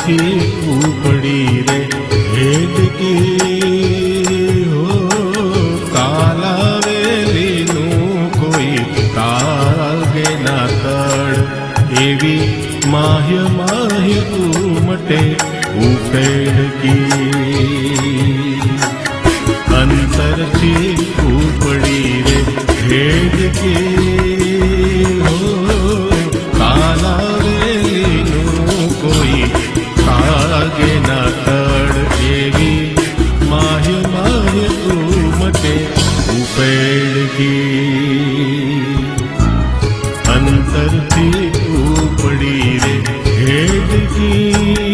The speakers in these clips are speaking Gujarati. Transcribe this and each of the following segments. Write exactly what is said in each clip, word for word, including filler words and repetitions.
અંતરથી ઉપડી રે હેડકી હો કાલાવેલીનું કોઈ તાગે ના તળ એવી માહ્ય માહ્ય ઉમટે ઉફેડકી અંતરથી ઉપડી રે હેડકી હો કાલાવેલીનું કોઈ તાગે ના તળ એવી માહ્ય માહ્ય ઉમટે ઉફેડકી અંતરથી ઉપડી રે હેડકી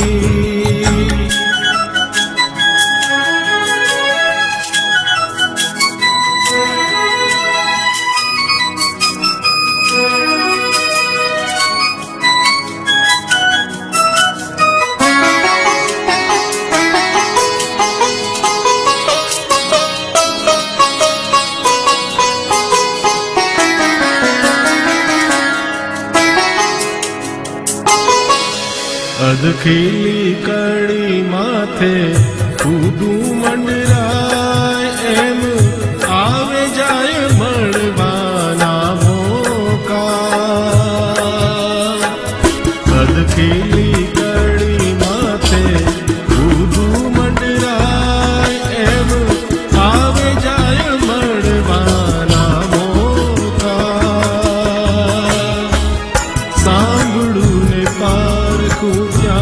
અધખીલી કડી માથે કૂદું મંડરાય એમ આવે જાય મળવાના મોકા અધખીલી કડી માથે કૂદું મંડરાય એમ આવે જાય મળવાના મોકા સાંભળું ને પારખું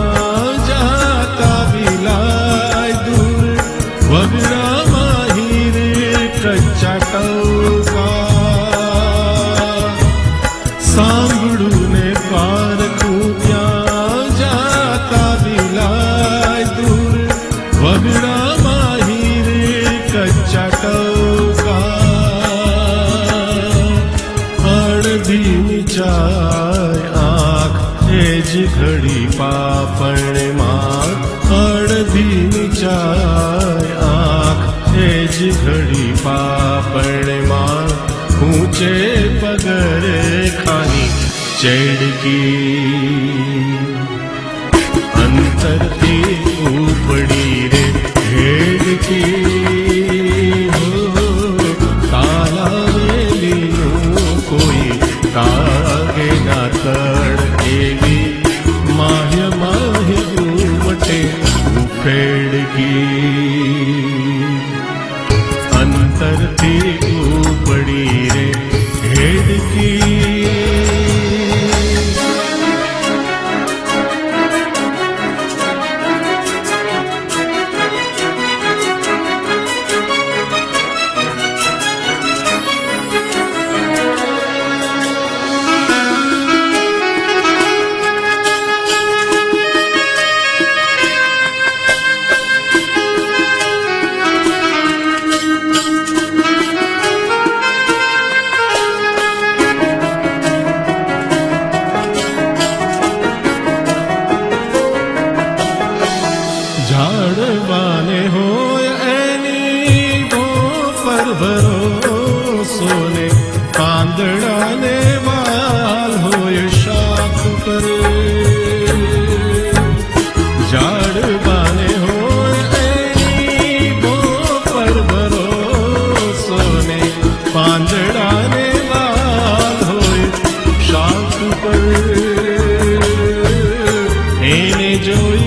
સાંભળું ને પારખું ત્યાં જાતા વિલાય દૂર વગડા માહી રે કચ્ચા ટૌકા અડધી નીચાય આંખ એ જ ઘડી પાપણમાં અડધી નીચાય આંખ એ જ ઘડી પાપણમાં ઊંચે પગરે ખાની ચેડકી અંતરથી ઉપડી રે હેડકી હો કાલાવેલીનું કોઈ તાગે ના તળ એવી માહ્ય માહ્ય ઉમટે ઉફેડકી અંતરથી ઉપડી રે હેડકી ઝાડવાને હોય એની ભો પર ભરોસો ને પાંદડાને વાલ હોય શાખ પર ઝાડવાને હોય એની ભો પર ભરોસો ને પાંદડાને વાલ હોય શાખ પર એને જોઈ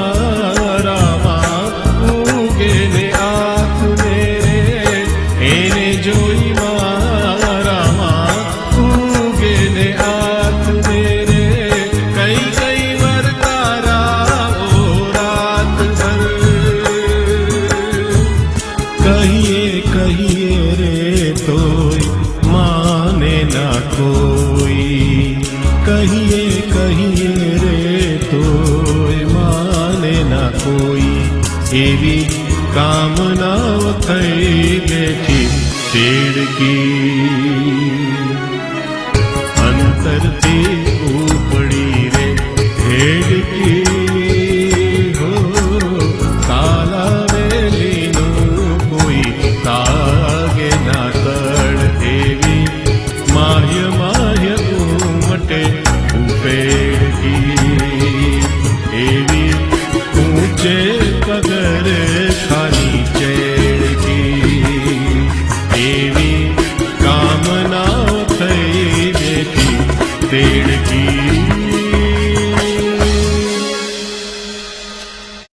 કહીએ કહીએ રે તોય માને ના કોઈ કહીએ કહીએ રે તોય માને ના કોઈ એવી કામનાઓ થઈ બેઠી તેડકી